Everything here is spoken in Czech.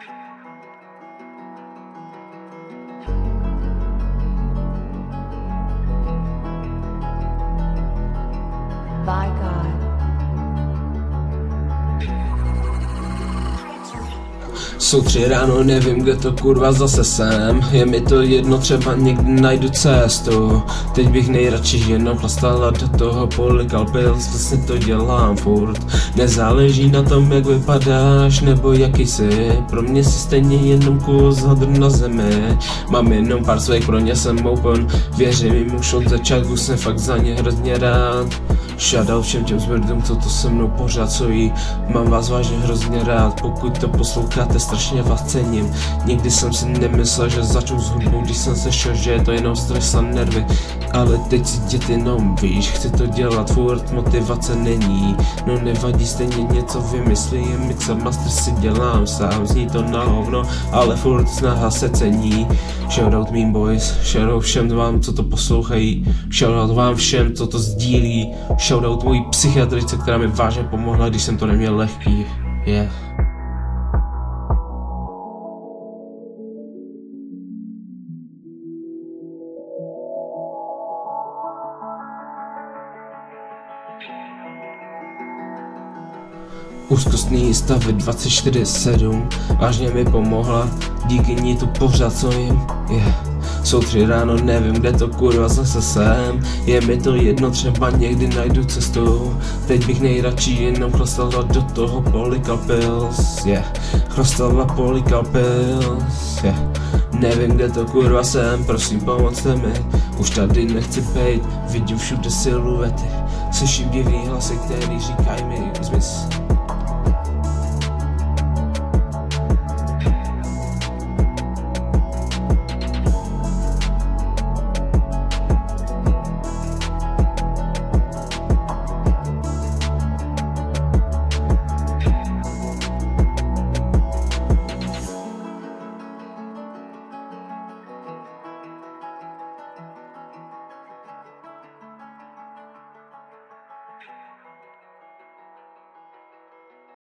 By God. Jsou 3 ráno, nevím, kde to kurva zase jsem. Je mi to jedno, třeba někdy najdu cestu. Teď bych nejradši jenom plastala do toho polikal pils. Vlastně to dělám furt. Nezáleží na tom, jak vypadáš nebo jaký jsi. Pro mě si stejně jenom kus hadr na zemi. Mám jenom pár svých, pro ně jsem open. Věřím jim už od začátku, jsem fakt za ně hrozně rád. Shoutout všem těm zmrdům, co to se mnou pořád cojí. Mám vás vážně hrozně rád, pokud to posloucháte, strašně vás cením. Nikdy jsem si nemyslel, že začnu s hudbou, když jsem sešel, že je to jenom stres a nervy. Ale teď si dět jenom víš, chci to dělat furt, motivace není. No nevadí, stejně něco vymyslím, mixer master si dělám sám. Zní to na hovno, ale furt snaha se cení. Shoutout mým boys, shoutout všem vám, co to poslouchají. Shoutout vám všem, co to sdílí. Shoutout mojí psychiatrice, která mi vážně pomohla, když jsem to neměl lehký. Yeah. Úzkostný stavy 24/7 vážně mi pomohla, díky ní tu pořád co jim. Jsou 3 ráno, nevím, kde to kurva zase jsem. Je mi to jedno, třeba někdy najdu cestu. Teď bych nejradši jenom chlastala do toho polikal pils. Chlastala polikal pils. Nevím, kde to kurva jsem, prosím pomocte mi. Už tady nechci bejt, vidím všude siluety. Slyším divný hlasy, který říkají mi zmiz.